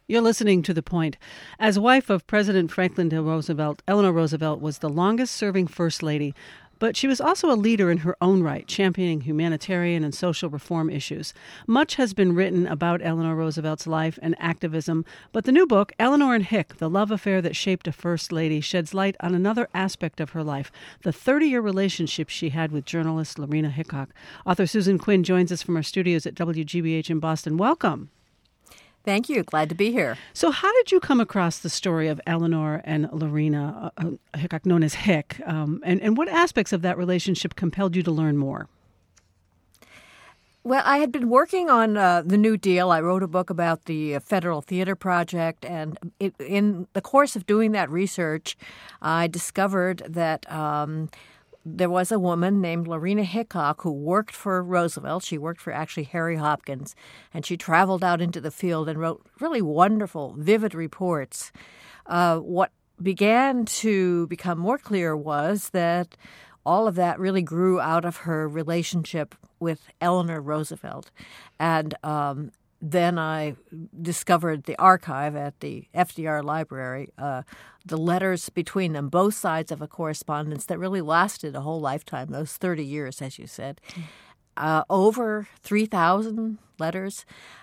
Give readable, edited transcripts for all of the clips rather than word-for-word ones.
You're listening to The Point. As wife of President Franklin D. Roosevelt, Eleanor Roosevelt was the longest-serving First Lady, but she was also a leader in her own right, championing humanitarian and social reform issues. Much has been written about Eleanor Roosevelt's life and activism, but the new book, Eleanor and Hick, The Love Affair That Shaped a First Lady, sheds light on another aspect of her life, the 30-year relationship she had with journalist Lorena Hickok. Author Susan Quinn joins us from our studios at WGBH in Boston. Welcome. Thank you. Glad to be here. So how did you come across the story of Eleanor and Lorena Hickok, known as Hick, and what aspects of that relationship compelled you to learn more? Well, I had been working on the New Deal. I wrote a book about the Federal Theater Project, and in the course of doing that research, I discovered that there was a woman named Lorena Hickok who worked for Roosevelt. She worked for actually Harry Hopkins, and she traveled out into the field and wrote really wonderful, vivid reports. What began to become more clear was that all of that really grew out of her relationship with Eleanor Roosevelt. And then I discovered the archive at the FDR Library, the letters between them, both sides of a correspondence that really lasted a whole lifetime, those 30 years, as you said. Over 3,000 letters,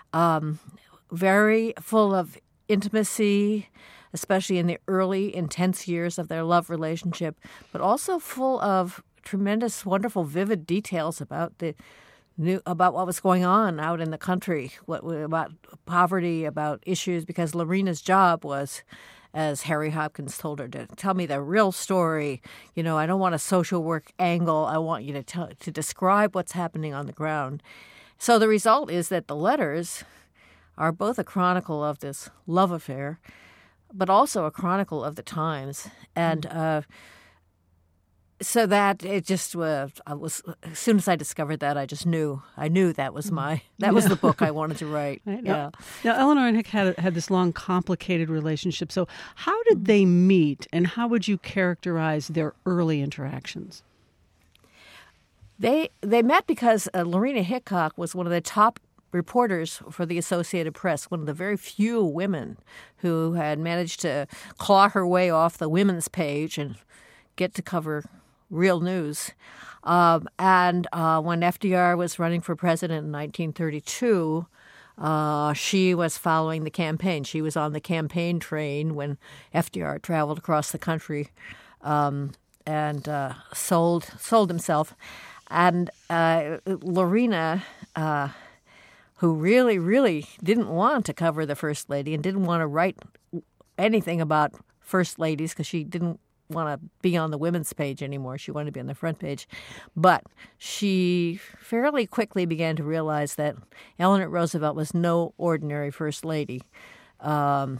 very full of intimacy, especially in the early, intense years of their love relationship, but also full of tremendous, wonderful, vivid details about about what was going on out in the country, about poverty, about issues, because Lorena's job was, as Harry Hopkins told her, to tell me the real story. You know, I don't want a social work angle. I want you to describe what's happening on the ground. So the result is that the letters are both a chronicle of this love affair, but also a chronicle of the times. And so that it just was. As soon as I discovered that, I just knew. I knew that was was the book I wanted to write. Right. Yeah. Now, Eleanor and Hick had this long, complicated relationship. So, how did they meet, and how would you characterize their early interactions? They met because Lorena Hickok was one of the top reporters for the Associated Press, one of the very few women who had managed to claw her way off the women's page and get to cover real news. And when FDR was running for president in 1932, she was following the campaign. She was on the campaign train when FDR traveled across the country and sold himself. And Lorena, who really, really didn't want to cover the First Lady and didn't want to write anything about First Ladies because she didn't want to be on the women's page anymore. She wanted to be on the front page. But she fairly quickly began to realize that Eleanor Roosevelt was no ordinary First Lady. And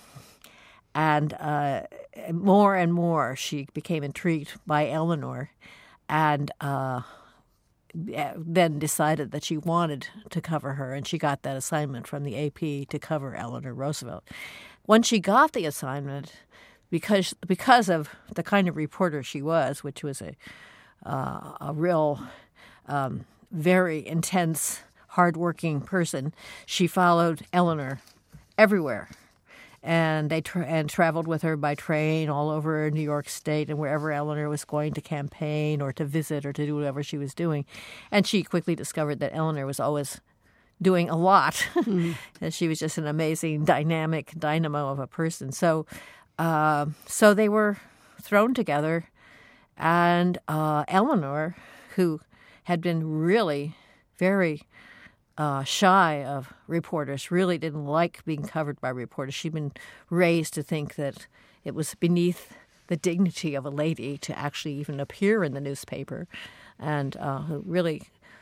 more and more she became intrigued by Eleanor and then decided that she wanted to cover her, and she got that assignment from the AP to cover Eleanor Roosevelt. When she got the assignment, because of the kind of reporter she was, which was a real, very intense, hardworking person, she followed Eleanor everywhere, and they traveled with her by train all over New York State and wherever Eleanor was going to campaign or to visit or to do whatever she was doing. And she quickly discovered that Eleanor was always doing a lot, and she was just an amazing, dynamic dynamo of a person. So they were thrown together, and Eleanor, who had been really very shy of reporters, really didn't like being covered by reporters. She'd been raised to think that it was beneath the dignity of a lady to actually even appear in the newspaper, and really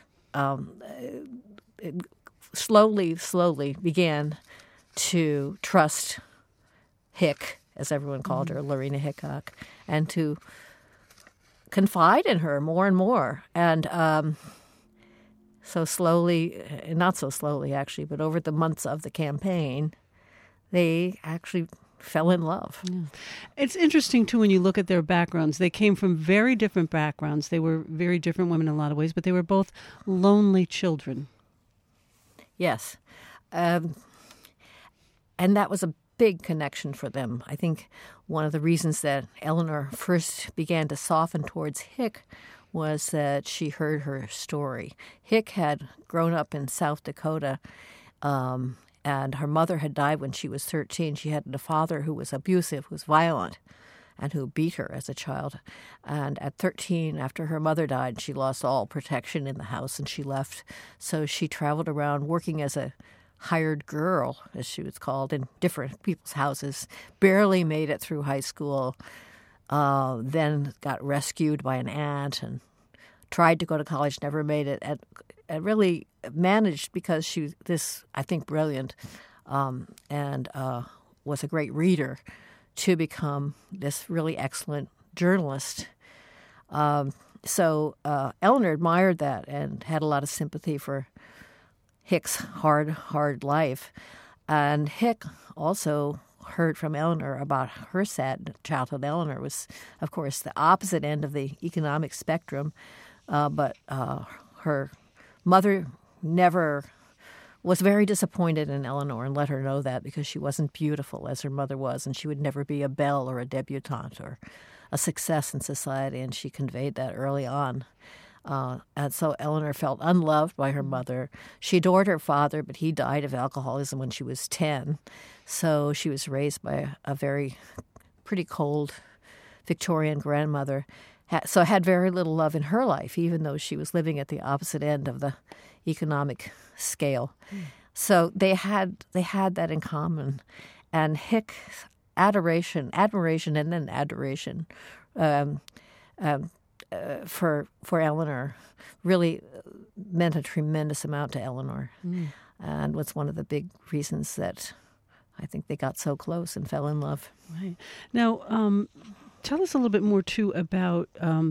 slowly began to trust Hick, as everyone called her, Lorena Hickok, and to confide in her more and more. And so slowly, not so slowly actually, but over the months of the campaign, they actually fell in love. Yeah. It's interesting, too, when you look at their backgrounds. They came from very different backgrounds. They were very different women in a lot of ways, but they were both lonely children. Yes. And that was a big connection for them. I think one of the reasons that Eleanor first began to soften towards Hick was that she heard her story. Hick had grown up in South Dakota, and her mother had died when she was 13. She had a father who was abusive, who was violent, and who beat her as a child. And at 13, after her mother died, she lost all protection in the house and she left. So she traveled around working as a hired girl, as she was called, in different people's houses, barely made it through high school, then got rescued by an aunt and tried to go to college, never made it, and really managed because she was this, I think, brilliant and was a great reader to become this really excellent journalist. So Eleanor admired that and had a lot of sympathy for Hick's hard life. And Hick also heard from Eleanor about her sad childhood. Eleanor was, of course, the opposite end of the economic spectrum, but her mother never was very disappointed in Eleanor and let her know that because she wasn't beautiful as her mother was, and she would never be a belle or a debutante or a success in society, and she conveyed that early on. And so Eleanor felt unloved by her mother. She adored her father, but he died of alcoholism when she was 10. So she was raised by a very pretty cold Victorian grandmother, so had very little love in her life, even though she was living at the opposite end of the economic scale. So they had that in common. And Hick's admiration and then adoration for Eleanor really meant a tremendous amount to Eleanor, and was one of the big reasons that I think they got so close and fell in love. Right. Now, tell us a little bit more, too, about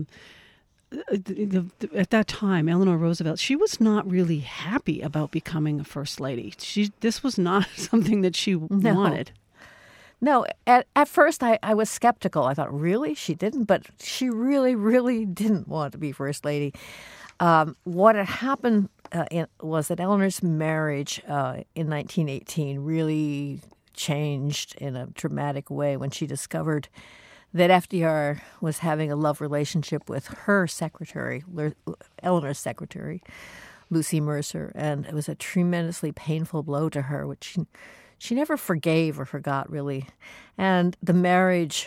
at that time, Eleanor Roosevelt. She was not really happy about becoming a first lady. This was not something that she wanted. No, at first I was skeptical. I thought, really? She didn't? But she really, really didn't want to be first lady. What had happened was that Eleanor's marriage in 1918 really changed in a dramatic way when she discovered that FDR was having a love relationship with her secretary, Eleanor's secretary, Lucy Mercer. And it was a tremendously painful blow to her, which she never forgave or forgot, really. And the marriage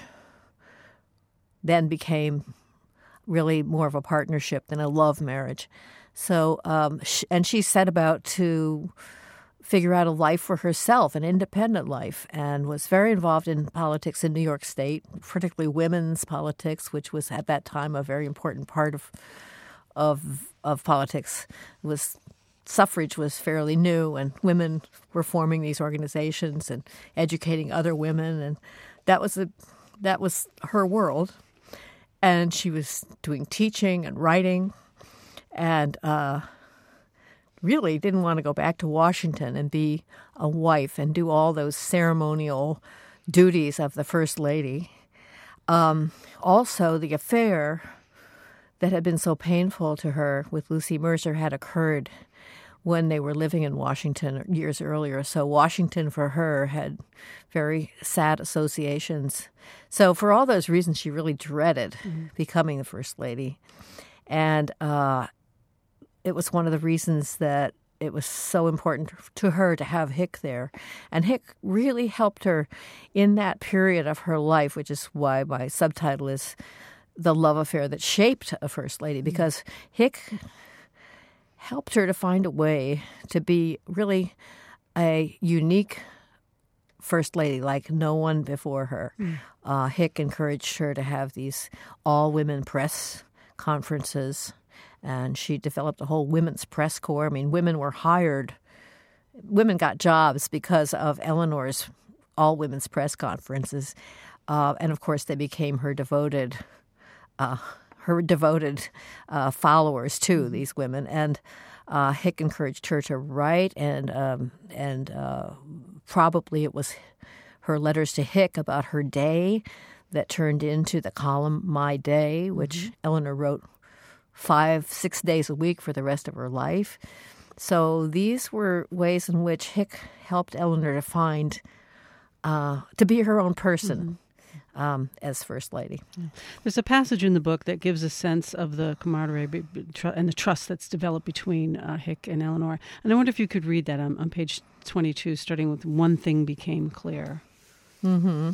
then became really more of a partnership than a love marriage. So, and she set about to figure out a life for herself, an independent life, and was very involved in politics in New York State, particularly women's politics, which was at that time a very important part of politics. Suffrage was fairly new, and women were forming these organizations and educating other women, and that was her world. And she was doing teaching and writing, and really didn't want to go back to Washington and be a wife and do all those ceremonial duties of the First Lady. Also, the affair that had been so painful to her with Lucy Mercer had occurred when they were living in Washington years earlier. So Washington for her had very sad associations. So for all those reasons, she really dreaded becoming the First Lady. And it was one of the reasons that it was so important to her to have Hick there. And Hick really helped her in that period of her life, which is why my subtitle is The Love Affair That Shaped a First Lady, because Hick helped her to find a way to be really a unique First Lady like no one before her. Hick encouraged her to have these all-women press conferences, and she developed a whole women's press corps. I mean, women got jobs because of Eleanor's all-women's press conferences. And, of course, they became her devoted followers, too, these women. And Hick encouraged her to write, and probably it was her letters to Hick about her day that turned into the column My Day, which Eleanor wrote 5-6 days a week for the rest of her life. So these were ways in which Hick helped Eleanor to find to be her own person as First Lady. There's a passage in the book that gives a sense of the camaraderie and the trust that's developed between Hick and Eleanor. And I wonder if you could read that on page 22, starting with "One thing became clear." Mm-hmm.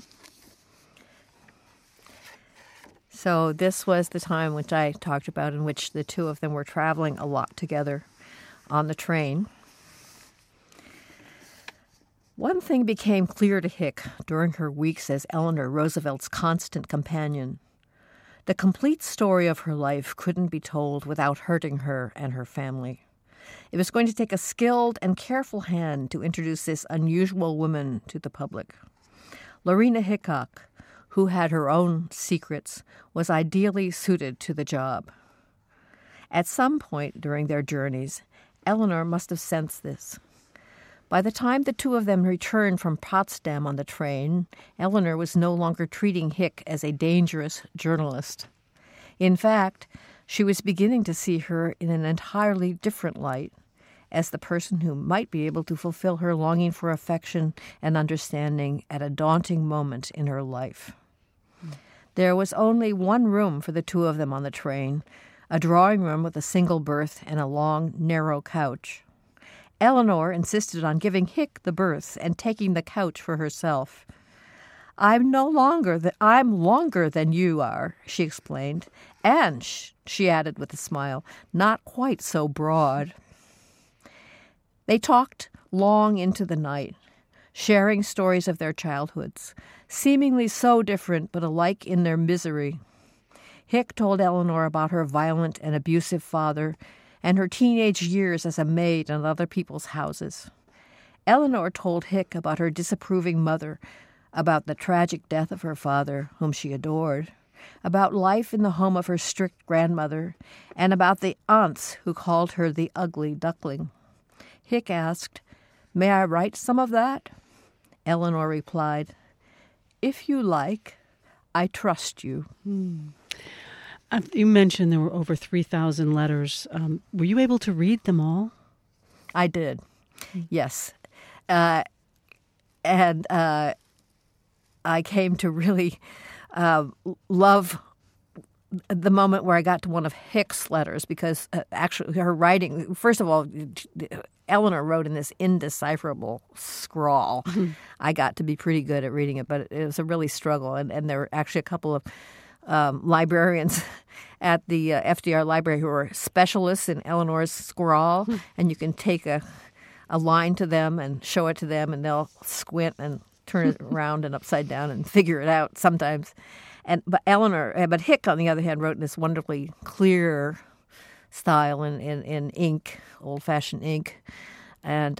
So this was the time which I talked about in which the two of them were traveling a lot together on the train. One thing became clear to Hick during her weeks as Eleanor Roosevelt's constant companion. The complete story of her life couldn't be told without hurting her and her family. It was going to take a skilled and careful hand to introduce this unusual woman to the public. Lorena Hickok, who had her own secrets, was ideally suited to the job. At some point during their journeys, Eleanor must have sensed this. By the time the two of them returned from Potsdam on the train, Eleanor was no longer treating Hick as a dangerous journalist. In fact, she was beginning to see her in an entirely different light, as the person who might be able to fulfill her longing for affection and understanding at a daunting moment in her life. There was only one room for the two of them on the train, a drawing room with a single berth and a long, narrow couch. Eleanor insisted on giving Hick the berth and taking the couch for herself. I'm longer than you are," she explained, and, she added with a smile, not quite so broad. They talked long into the night, sharing stories of their childhoods, seemingly so different but alike in their misery. Hick told Eleanor about her violent and abusive father and her teenage years as a maid in other people's houses. Eleanor told Hick about her disapproving mother, about the tragic death of her father, whom she adored, about life in the home of her strict grandmother, and about the aunts who called her the ugly duckling. Hick asked, "May I write some of that?" Eleanor replied, "If you like, I trust you." You mentioned there were over 3,000 letters. Were you able to read them all? I did, yes. And I came to really love the moment where I got to one of Hick's letters, because actually her writing, first of all, Eleanor wrote in this indecipherable scrawl. I got to be pretty good at reading it, but it was a really struggle. And there were actually a couple of librarians at the FDR library who were specialists in Eleanor's scrawl, and you can take a line to them and show it to them, and they'll squint and turn it around and upside down and figure it out sometimes. But Hick, on the other hand, wrote in this wonderfully clear style in ink, old-fashioned ink, and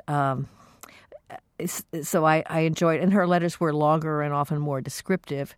so I enjoyed. And her letters were longer and often more descriptive.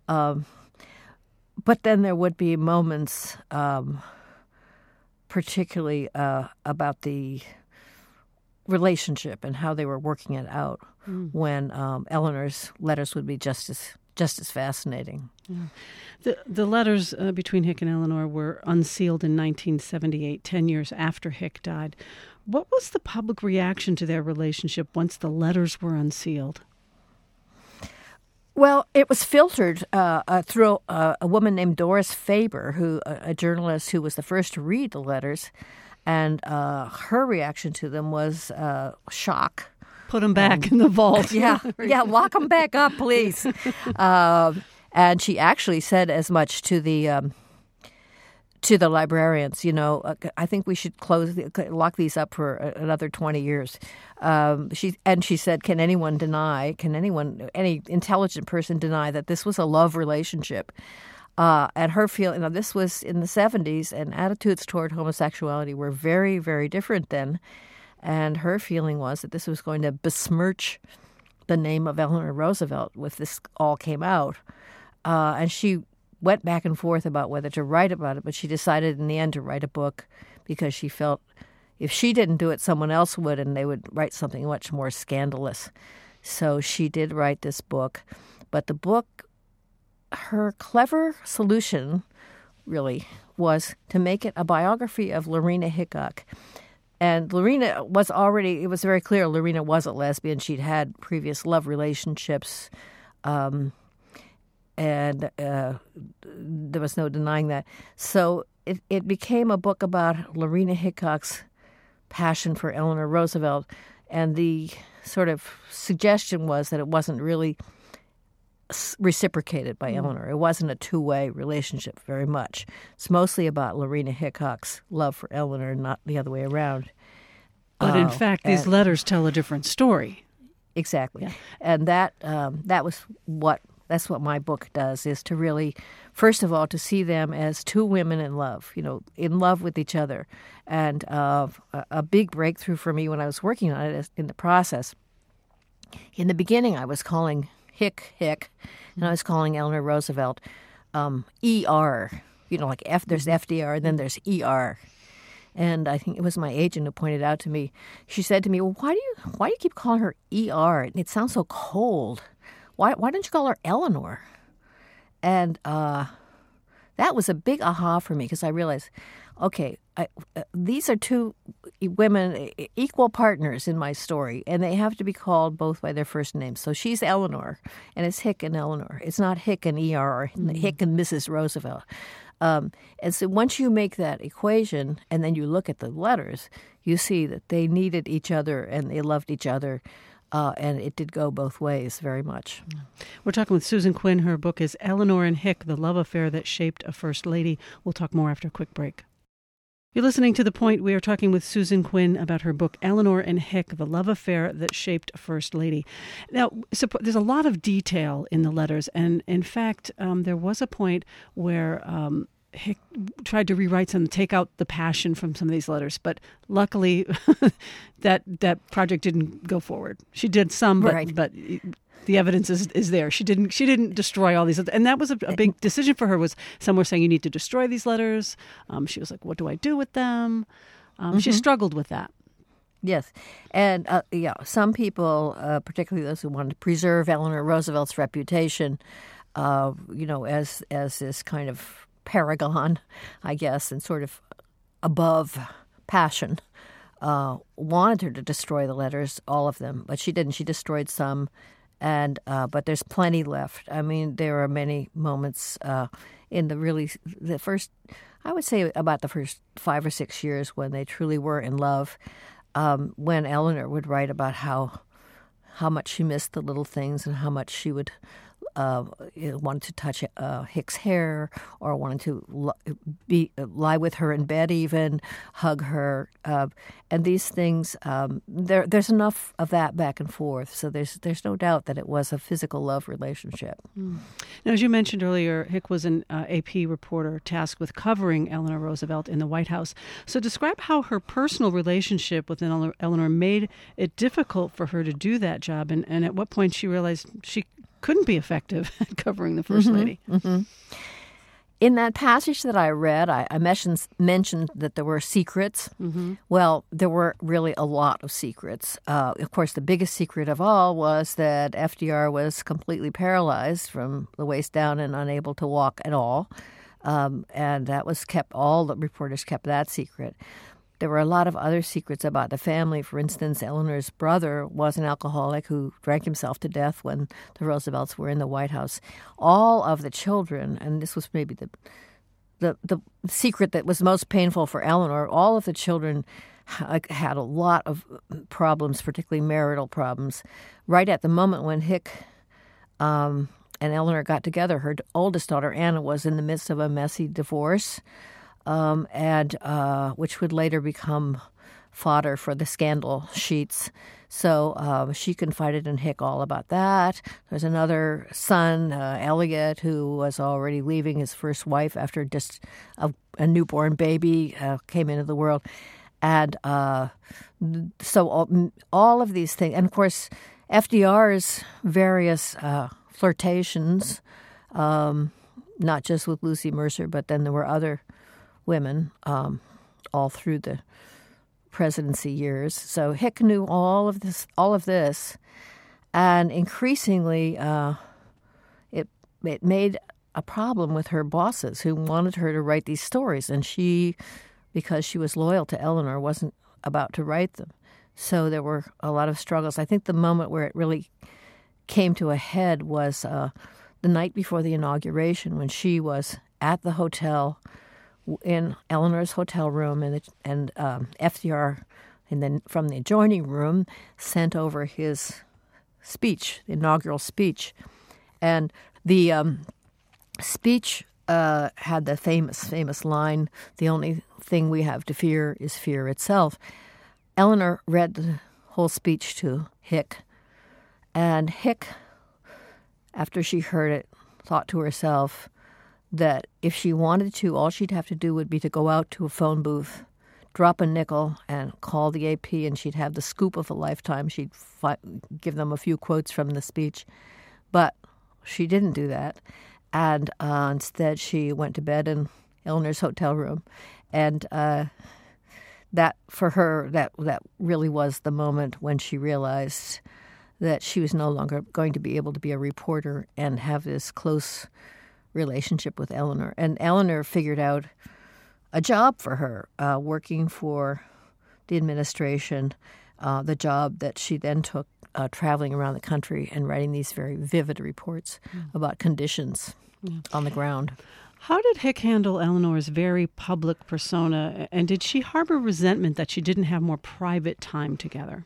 But then there would be moments, particularly about the relationship and how they were working it out, when Eleanor's letters would be just as fascinating. Yeah. The letters between Hick and Eleanor were unsealed in 1978, 10 years after Hick died. What was the public reaction to their relationship once the letters were unsealed? Well, it was filtered through a woman named Doris Faber, a journalist who was the first to read the letters, and her reaction to them was shock. Put them back in the vault. Yeah, lock them back up, please. And she actually said as much to the librarians. I think we should lock these up for another 20 years. She said, any intelligent person deny that this was a love relationship? And her feeling, this was in the 70s, and attitudes toward homosexuality were very, very different then. And her feeling was that this was going to besmirch the name of Eleanor Roosevelt if this all came out. And she went back and forth about whether to write about it, but she decided in the end to write a book because she felt if she didn't do it, someone else would, and they would write something much more scandalous. So she did write this book. But the book, her clever solution really was to make it a biography of Lorena Hickok. And Lorena was already, it was very clear Lorena was a lesbian. She'd had previous love relationships, and there was no denying that. So it became a book about Lorena Hickok's passion for Eleanor Roosevelt, and the sort of suggestion was that it wasn't really reciprocated by Eleanor. It wasn't a two-way relationship very much. It's mostly about Lorena Hickok's love for Eleanor, not the other way around. But in fact, these letters tell a different story. Exactly. Yeah. And that's what my book does, is to really, first of all, to see them as two women in love with each other. And a big breakthrough for me when I was working on it in the process. In the beginning, I was calling Hick, and I was calling Eleanor Roosevelt E.R. Like there's FDR, and then there's E.R. And I think it was my agent who pointed out to me. She said to me, "Well, why do you keep calling her E.R.? It sounds so cold. Why don't you call her Eleanor?" And that was a big aha for me, because I realized, okay, these are two women, equal partners in my story, and they have to be called both by their first names. So she's Eleanor, and it's Hick and Eleanor. It's not Hick and E.R. or Hick and Mrs. Roosevelt. And so once you make that equation, and then you look at the letters, you see that they needed each other and they loved each other. And it did go both ways very much. We're talking with Susan Quinn. Her book is Eleanor and Hick, The Love Affair That Shaped a First Lady. We'll talk more after a quick break. You're listening to The Point. We are talking with Susan Quinn about her book, Eleanor and Hick, The Love Affair That Shaped a First Lady. Now, there's a lot of detail in the letters, and in fact, there was a point where Hick tried to rewrite some, take out the passion from some of these letters, but luckily that project didn't go forward. She did some, but the evidence is there. She didn't destroy all these, and that was a big decision for her. Was some were saying you need to destroy these letters. She was like, what do I do with them? She struggled with that. Yes, and some people, particularly those who wanted to preserve Eleanor Roosevelt's reputation, as this kind of paragon, I guess, and sort of above passion, wanted her to destroy the letters, all of them, but she didn't. She destroyed some, and but there's plenty left. I mean, there are many moments in the first, I would say about the first 5 or 6 years when they truly were in love, when Eleanor would write about how much she missed the little things and how much she would wanted to touch Hick's hair, or wanted to lie with her in bed, even hug her, and these things. There's enough of that back and forth, so there's no doubt that it was a physical love relationship. Now, as you mentioned earlier, Hick was an AP reporter tasked with covering Eleanor Roosevelt in the White House. So describe how her personal relationship with Eleanor made it difficult for her to do that job, and at what point she realized she couldn't be effective at covering the First Lady. Mm-hmm. In that passage that I read, I mentioned that there were secrets. Mm-hmm. Well, there were really a lot of secrets. Of course, the biggest secret of all was that FDR was completely paralyzed from the waist down and unable to walk at all. And that was all the reporters kept that secret. There were a lot of other secrets about the family. For instance, Eleanor's brother was an alcoholic who drank himself to death when the Roosevelts were in the White House. All of the children, and this was maybe the secret that was most painful for Eleanor, all of the children had a lot of problems, particularly marital problems. Right at the moment when Hick and Eleanor got together, her oldest daughter, Anna, was in the midst of a messy divorce. And which would later become fodder for the scandal sheets. So she confided in Hick all about that. There's another son, Elliot, who was already leaving his first wife after just a newborn baby came into the world. And so all of these things, and of course, FDR's various flirtations, not just with Lucy Mercer, but then there were other women all through the presidency years. So Hick knew all of this, and increasingly it made a problem with her bosses who wanted her to write these stories, and she, because she was loyal to Eleanor, wasn't about to write them. So there were a lot of struggles. I think the moment where it really came to a head was the night before the inauguration, when she was at the hotel in Eleanor's hotel room, and FDR, from the adjoining room, sent over his speech, the inaugural speech. And the speech had the famous line, "The only thing we have to fear is fear itself." Eleanor read the whole speech to Hick, and Hick, after she heard it, thought to herself that if she wanted to, all she'd have to do would be to go out to a phone booth, drop a nickel, and call the AP, and she'd have the scoop of a lifetime. She'd give them a few quotes from the speech. But she didn't do that, and instead she went to bed in Eleanor's hotel room. And that, for her, that really was the moment when she realized that she was no longer going to be able to be a reporter and have this close relationship with Eleanor. And Eleanor figured out a job for her, working for the administration, the job that she then took traveling around the country and writing these very vivid reports about conditions on the ground. How did Hick handle Eleanor's very public persona, and did she harbor resentment that she didn't have more private time together?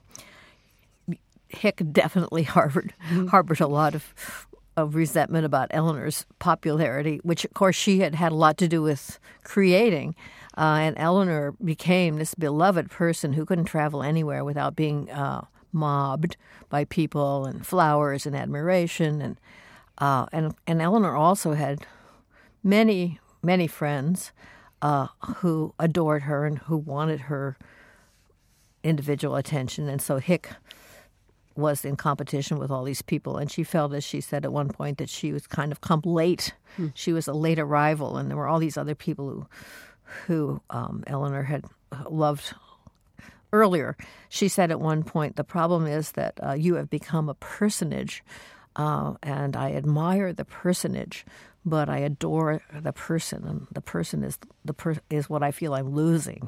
Hick definitely harbored a lot of resentment about Eleanor's popularity, which, of course, she had a lot to do with creating. And Eleanor became this beloved person who couldn't travel anywhere without being mobbed by people and flowers and admiration. And Eleanor also had many, many friends who adored her and who wanted her individual attention. And so Hick was in competition with all these people, and she felt, as she said at one point, that she was kind of come late. She was a late arrival, and there were all these other people who Eleanor had loved earlier. She said at one point, "The problem is that you have become a personage, and I admire the personage, but I adore the person, and the person is what I feel I'm losing."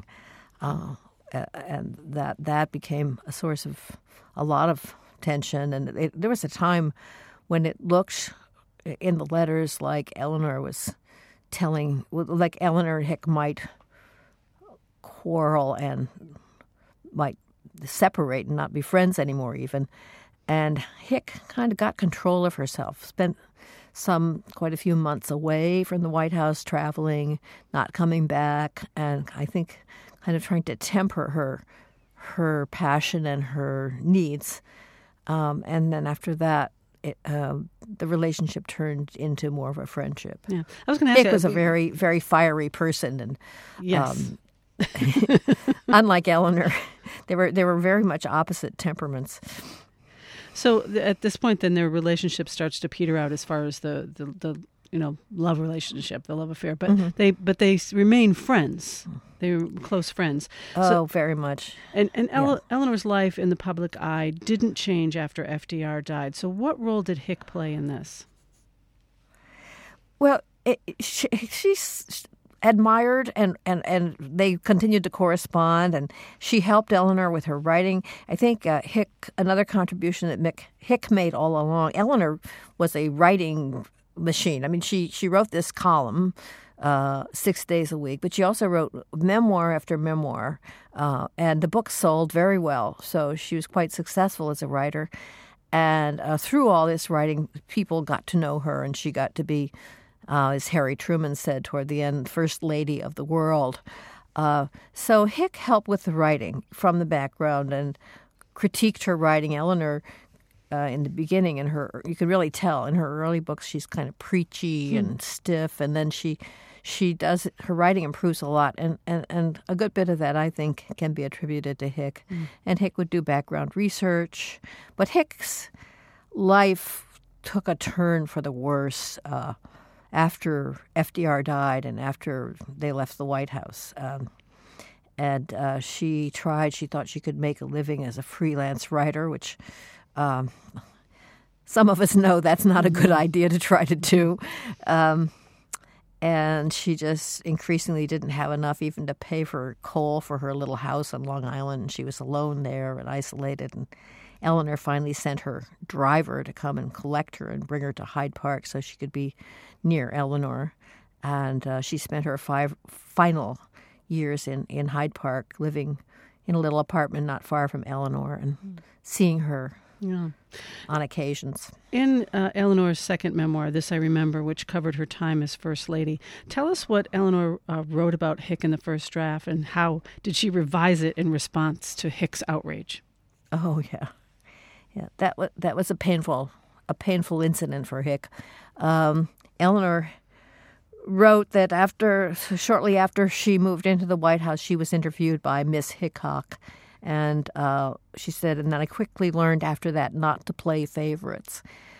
And that became a source of a lot of tension. And there was a time when it looked in the letters like Eleanor was like Eleanor and Hick might quarrel and might separate and not be friends anymore even. And Hick kind of got control of herself, spent quite a few months away from the White House, traveling, not coming back, and I think kind of trying to temper her passion and her needs. And then after that, the relationship turned into more of a friendship. Yeah, I was going to ask you. Hick was a very, very fiery person, and yes. Unlike Eleanor, they were very much opposite temperaments. So at this point, then their relationship starts to peter out as far as the love relationship, the love affair. But they remain friends. They were close friends. Oh, very much. And Eleanor's life in the public eye didn't change after FDR died. So what role did Hick play in this? Well, she's admired and they continued to correspond, and she helped Eleanor with her writing. I think another contribution that Hick made all along, Eleanor was a writing machine. I mean, she wrote this column 6 days a week, but she also wrote memoir after memoir, and the book sold very well. So she was quite successful as a writer. And through all this writing, people got to know her, and she got to be, as Harry Truman said toward the end, First Lady of the world. So Hick helped with the writing from the background and critiqued her writing. Eleanor, in the beginning, you can really tell in her early books, she's kind of preachy and stiff, and then her writing improves a lot, and a good bit of that, I think, can be attributed to Hick. And Hick would do background research, but Hick's life took a turn for the worse after FDR died and after they left the White House. And she thought she could make a living as a freelance writer, which some of us know that's not a good idea to try to do. And she just increasingly didn't have enough even to pay for coal for her little house on Long Island. And she was alone there and isolated. And Eleanor finally sent her driver to come and collect her and bring her to Hyde Park so she could be near Eleanor. And she spent her 5 final years in Hyde Park, living in a little apartment not far from Eleanor and seeing her on occasions. In Eleanor's second memoir, This I Remember, which covered her time as First Lady, tell us what Eleanor wrote about Hick in the first draft, and how did she revise it in response to Hick's outrage? Oh, yeah. That was a painful incident for Hick. Eleanor wrote that shortly after she moved into the White House, she was interviewed by Miss Hickok. And she said, and then I quickly learned after that not to play favorites.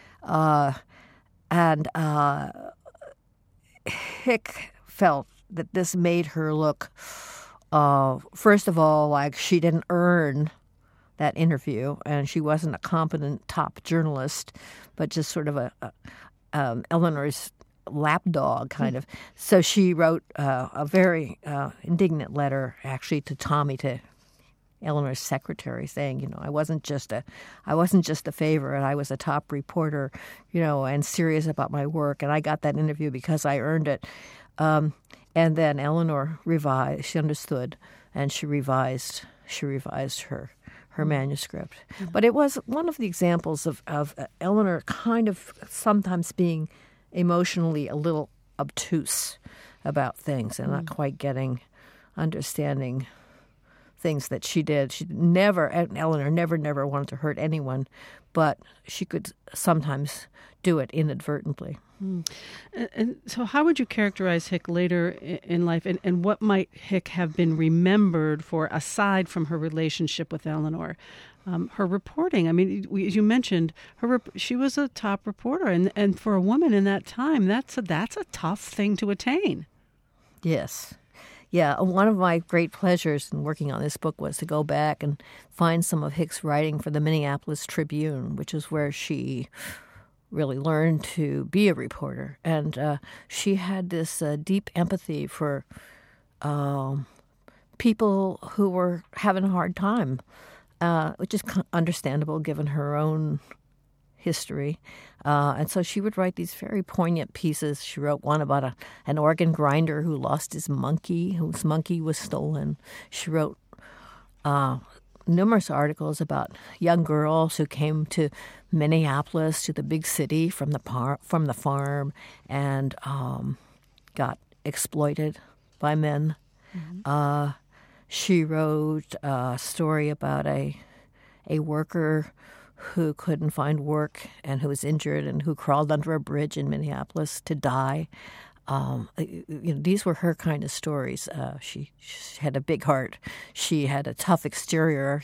Hick felt that this made her look, first of all, like she didn't earn that interview, and she wasn't a competent top journalist, but just sort of Eleanor's lapdog kind of. So she wrote a very indignant letter, actually, to Eleanor's secretary, saying, I wasn't just a favorite. I was a top reporter, and serious about my work, and I got that interview because I earned it. And then Eleanor revised. She understood, and she revised her manuscript. Mm-hmm. But it was one of the examples of Eleanor kind of sometimes being emotionally a little obtuse about things and not quite understanding things that she did. Eleanor never wanted to hurt anyone, but she could sometimes do it inadvertently. And so how would you characterize Hick later in life, and what might Hick have been remembered for aside from her relationship with Eleanor? Her reporting, as you mentioned, she was a top reporter, and for a woman in that time, that's a tough thing to attain. Yes. Yeah, one of my great pleasures in working on this book was to go back and find some of Hick's writing for the Minneapolis Tribune, which is where she really learned to be a reporter. And she had this deep empathy for people who were having a hard time, which is understandable given her own history. And so she would write these very poignant pieces. She wrote one about an organ grinder who lost his monkey, whose monkey was stolen. She wrote numerous articles about young girls who came to Minneapolis, to the big city from the farm, and got exploited by men. Mm-hmm. She wrote a story about a worker who couldn't find work and who was injured and who crawled under a bridge in Minneapolis to die. These were her kind of stories. She had a big heart. She had a tough exterior.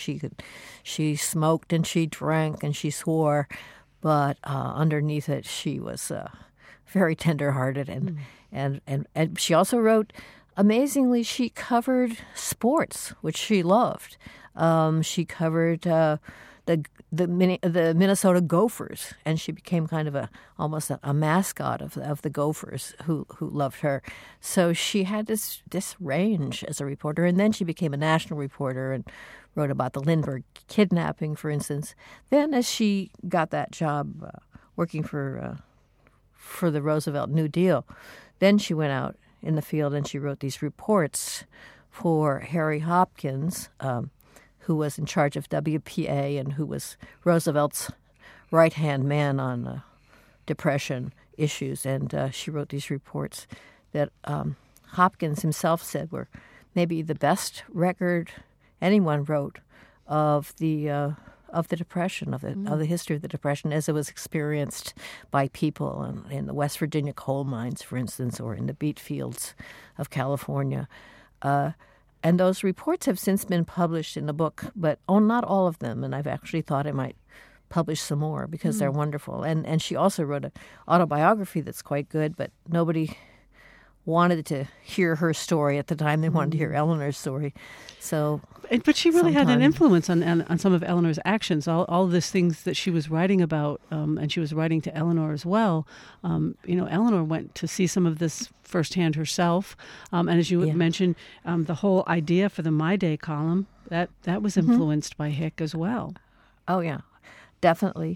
She smoked and she drank and she swore, but underneath it, she was very tender-hearted. And she also wrote, amazingly, she covered sports, which she loved. She covered the Minnesota Gophers, and she became kind of almost a mascot of the Gophers who loved her. So she had this range as a reporter, and then she became a national reporter and wrote about the Lindbergh kidnapping, for instance. Then, as she got that job working for the Roosevelt New Deal, then she went out in the field and she wrote these reports for Harry Hopkins, who was in charge of WPA and who was Roosevelt's right-hand man on Depression issues. And she wrote these reports that Hopkins himself said were maybe the best record anyone wrote of the Depression, of the history of the Depression as it was experienced by people in the West Virginia coal mines, for instance, or in the beet fields of California. And those reports have since been published in the book, but not all of them. And I've actually thought I might publish some more because they're wonderful. And she also wrote an autobiography that's quite good, but nobody wanted to hear her story at the time they wanted to hear Eleanor's story. So, but she really had an influence on some of Eleanor's actions. All of these things that she was writing about, and she was writing to Eleanor as well. Eleanor went to see some of this firsthand herself. And as you mentioned, the whole idea for the My Day column, that was influenced by Hick as well. Oh, yeah, definitely.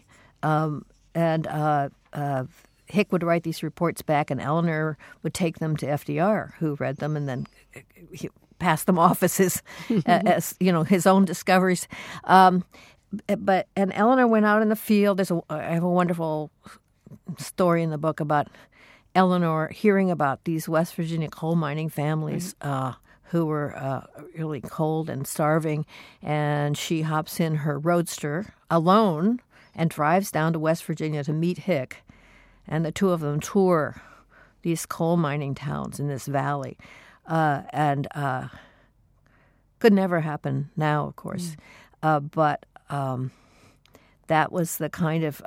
Hick would write these reports back, and Eleanor would take them to FDR, who read them and then pass them off as his, his own discoveries. And Eleanor went out in the field. I have a wonderful story in the book about Eleanor hearing about these West Virginia coal mining families who were really cold and starving, and she hops in her roadster alone and drives down to West Virginia to meet Hick. And the two of them tour these coal mining towns in this valley. And could never happen now, of course. But that was the kind of...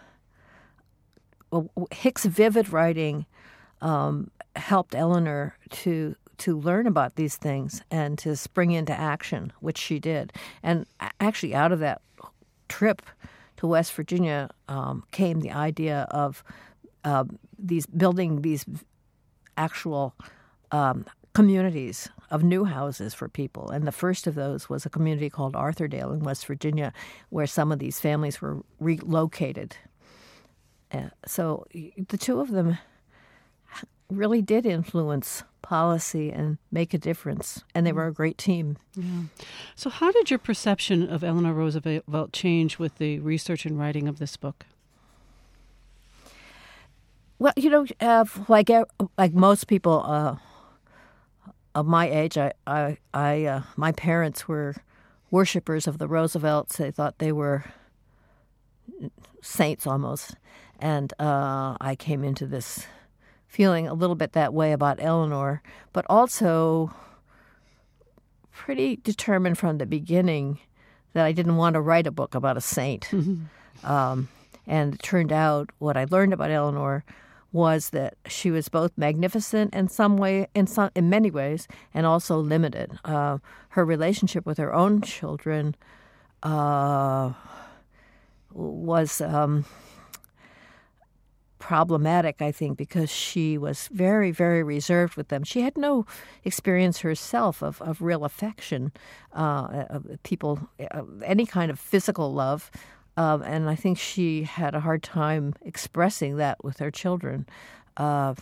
Hick's vivid writing helped Eleanor to learn about these things and to spring into action, which she did. And actually out of that trip to West Virginia came the idea of building these actual communities of new houses for people. And the first of those was a community called Arthurdale in West Virginia, where some of these families were relocated. So the two of them really did influence policy and make a difference, and they were a great team. Yeah. So how did your perception of Eleanor Roosevelt change with the research and writing of this book? Well, like most people of my age, my parents were worshipers of the Roosevelts. They thought they were saints almost, and I came into this feeling a little bit that way about Eleanor, but also pretty determined from the beginning that I didn't want to write a book about a saint. Mm-hmm. And it turned out what I learned about Eleanor was that she was both magnificent in many ways, and also limited. Her relationship with her own children was problematic, I think, because she was very, very reserved with them. She had no experience herself of real affection, of people, any kind of physical love. And I think she had a hard time expressing that with her children. But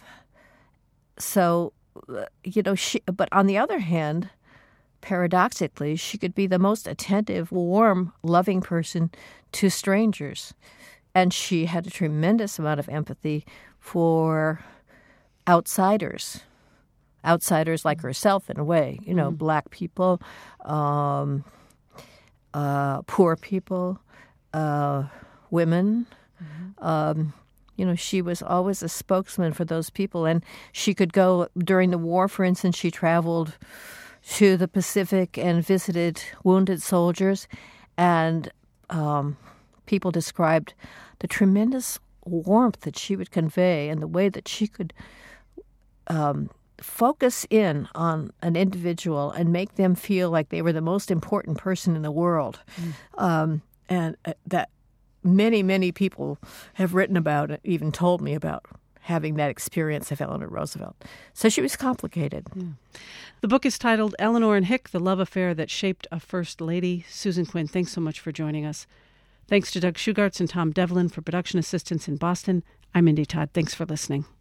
on the other hand, paradoxically, she could be the most attentive, warm, loving person to strangers. And she had a tremendous amount of empathy for outsiders like herself in a way, Black people, poor people, women. Mm-hmm. She was always a spokesman for those people. And she could go, during the war, for instance, she traveled to the Pacific and visited wounded soldiers. And people described the tremendous warmth that she would convey and the way that she could focus in on an individual and make them feel like they were the most important person in the world. Mm. And that many, many people have written about it, even told me about having that experience of Eleanor Roosevelt. So she was complicated. Yeah. The book is titled Eleanor and Hick, The Love Affair That Shaped a First Lady. Susan Quinn, thanks so much for joining us. Thanks to Doug Shugarts and Tom Devlin for production assistance in Boston. I'm Mindy Todd. Thanks for listening.